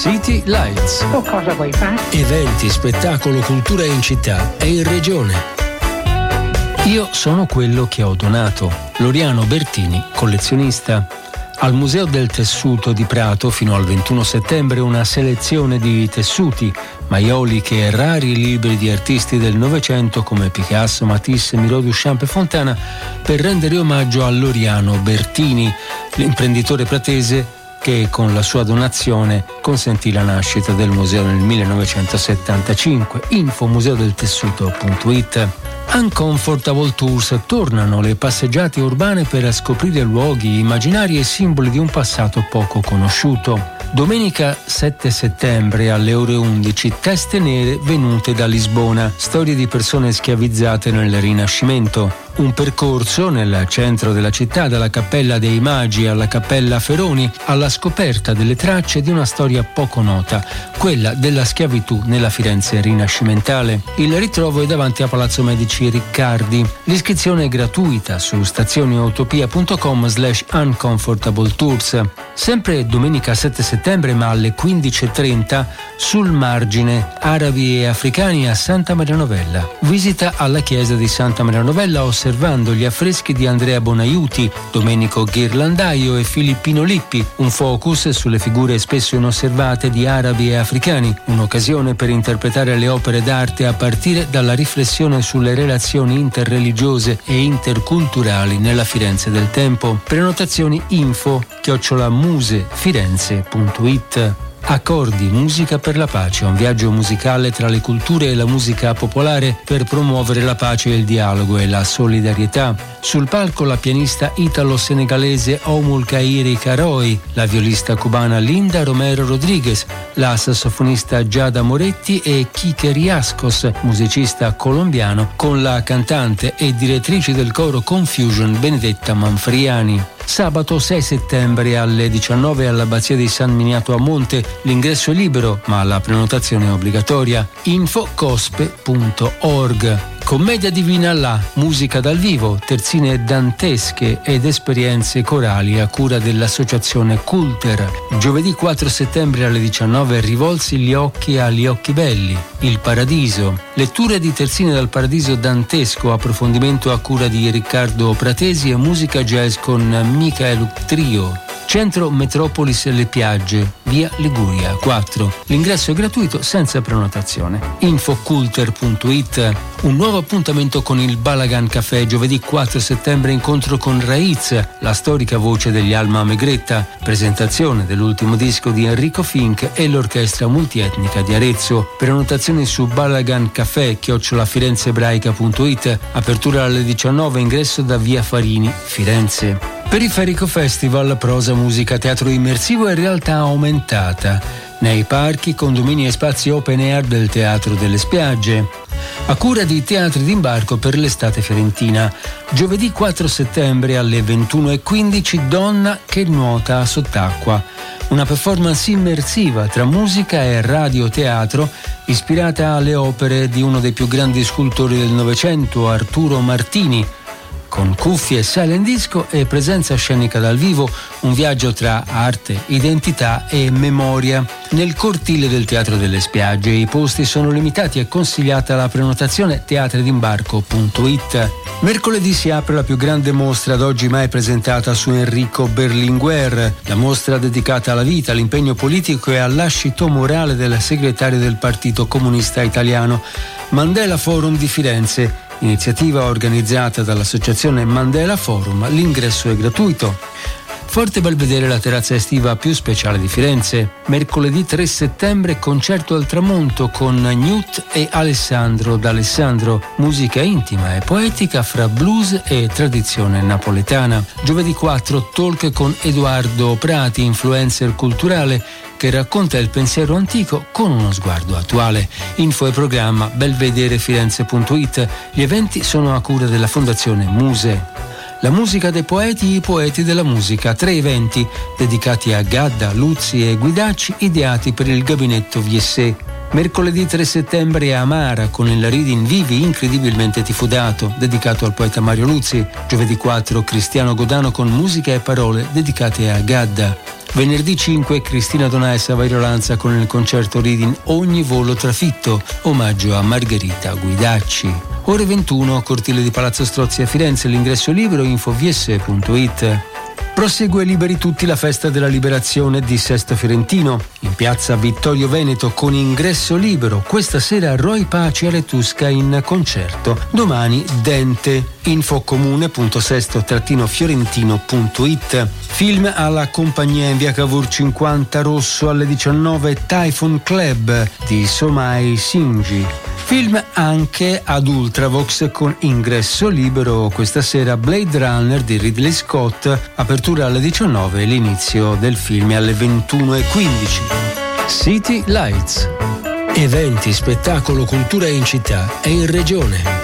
City Lights. O cosa vuoi fare? Eventi, spettacolo, cultura in città e in regione. Io sono quello che ho donato. Loriano Bertini, collezionista. Al Museo del Tessuto di Prato fino al 21 settembre una selezione di tessuti, maioliche e rari libri di artisti del Novecento come Picasso, Matisse, Miro, Duchamp e Fontana per rendere omaggio a Loriano Bertini, l'imprenditore pratese che con la sua donazione consentì la nascita del museo nel 1975. Info museodeltessuto.it. Uncomfortable Tours, tornano le passeggiate urbane per scoprire luoghi immaginari e simboli di un passato poco conosciuto. Domenica 7 settembre alle ore 11, Teste nere venute da Lisbona, storie di persone schiavizzate nel Rinascimento. Un percorso nel centro della città, dalla Cappella dei Magi alla Cappella Feroni, alla scoperta delle tracce di una storia poco nota, quella della schiavitù nella Firenze rinascimentale. Il ritrovo è davanti a Palazzo Medici Riccardi. L'iscrizione è gratuita su stazioneutopia.com/uncomfortabletours. Sempre domenica 7 settembre, ma alle 15:30, sul margine, arabi e africani a Santa Maria Novella. Visita alla chiesa di Santa Maria Novella osservando gli affreschi di Andrea Bonaiuti, Domenico Ghirlandaio e Filippino Lippi, un focus sulle figure spesso inosservate di arabi e africani, un'occasione per interpretare le opere d'arte a partire dalla riflessione sulle relazioni interreligiose e interculturali nella Firenze del tempo. Prenotazioni info@musefirenze.it. Accordi, musica per la pace, un viaggio musicale tra le culture e la musica popolare per promuovere la pace, il dialogo e la solidarietà. Sul palco la pianista italo-senegalese Omul Kairi Karoi, la violista cubana Linda Romero Rodriguez, la sassofonista Giada Moretti e Kike Riascos, musicista colombiano, con la cantante e direttrice del coro Confusion Benedetta Manfriani. Sabato 6 settembre alle 19 all'Abbazia di San Miniato a Monte. L'ingresso è libero, ma la prenotazione è obbligatoria. info.cospe.org. Commedia divina là, musica dal vivo, terzine dantesche ed esperienze corali a cura dell'associazione Culter. Giovedì 4 settembre alle 19 rivolsi gli occhi agli occhi belli, Il Paradiso. Letture di terzine dal Paradiso dantesco, approfondimento a cura di Riccardo Pratesi e musica jazz con Michael Trio. Centro Metropolis Le Piagge, via Liguria 4. L'ingresso è gratuito senza prenotazione. Infoculter.it. Un nuovo appuntamento con il Balagan Café, giovedì 4 settembre, incontro con Raiz, la storica voce degli Alma Megretta, presentazione dell'ultimo disco di Enrico Fink e l'orchestra multietnica di Arezzo. Prenotazioni su balagancafè@firenzeebraica.it. Apertura alle 19, ingresso da via Farini, Firenze. Periferico Festival, prosa, musica, teatro immersivo e realtà aumentata. Nei parchi, condomini e spazi open air del Teatro delle Spiagge. A cura di Teatri d'Imbarco per l'estate fiorentina. Giovedì 4 settembre alle 21:15, Donna che nuota sott'acqua. Una performance immersiva tra musica e radioteatro ispirata alle opere di uno dei più grandi scultori del Novecento, Arturo Martini. Con cuffie, silent disco e presenza scenica dal vivo, un viaggio tra arte, identità e memoria. Nel cortile del Teatro delle Spiagge i posti sono limitati e consigliata la prenotazione teatridimbarco.it. Mercoledì si apre la più grande mostra ad oggi mai presentata su Enrico Berlinguer, la mostra dedicata alla vita, all'impegno politico e al lascito morale del segretario del Partito Comunista Italiano. Mandela Forum di Firenze, iniziativa organizzata dall'associazione Mandela Forum. L'ingresso è gratuito. Forte Belvedere, la terrazza estiva più speciale di Firenze. Mercoledì 3 settembre, concerto al tramonto con Newt e Alessandro D'Alessandro. Musica intima e poetica fra blues e tradizione napoletana. Giovedì 4, talk con Edoardo Prati, influencer culturale, che racconta il pensiero antico con uno sguardo attuale. Info e programma belvederefirenze.it. Gli eventi sono a cura della Fondazione Muse. La musica dei poeti, i poeti della musica. 3 eventi dedicati a Gadda, Luzzi e Guidacci, ideati per il gabinetto Viessé. Mercoledì 3 settembre a Amara con il reading Vivi incredibilmente tifodato, dedicato al poeta Mario Luzzi. Giovedì 4 Cristiano Godano con musica e parole dedicate a Gadda. Venerdì 5 Cristina Donà e Saverio Lanza con il concerto Reading Ogni volo trafitto, omaggio a Margherita Guidacci. Ore 21 Cortile di Palazzo Strozzi a Firenze, l'ingresso libero, info.vs.it. Prosegue Liberi Tutti la festa della liberazione di Sesto Fiorentino in piazza Vittorio Veneto con ingresso libero. Questa sera Roy Paci e Retusca in concerto. Domani Dente. infocomune.sesto-fiorentino.it. Film alla compagnia in via Cavour 50 Rosso alle 19 Typhoon Club di Somai Shinji. Film anche ad Ultravox con ingresso libero questa sera Blade Runner di Ridley Scott, apertura alle 19 e l'inizio del film è alle 21:15. City Lights. Eventi, spettacolo, cultura in città e in regione.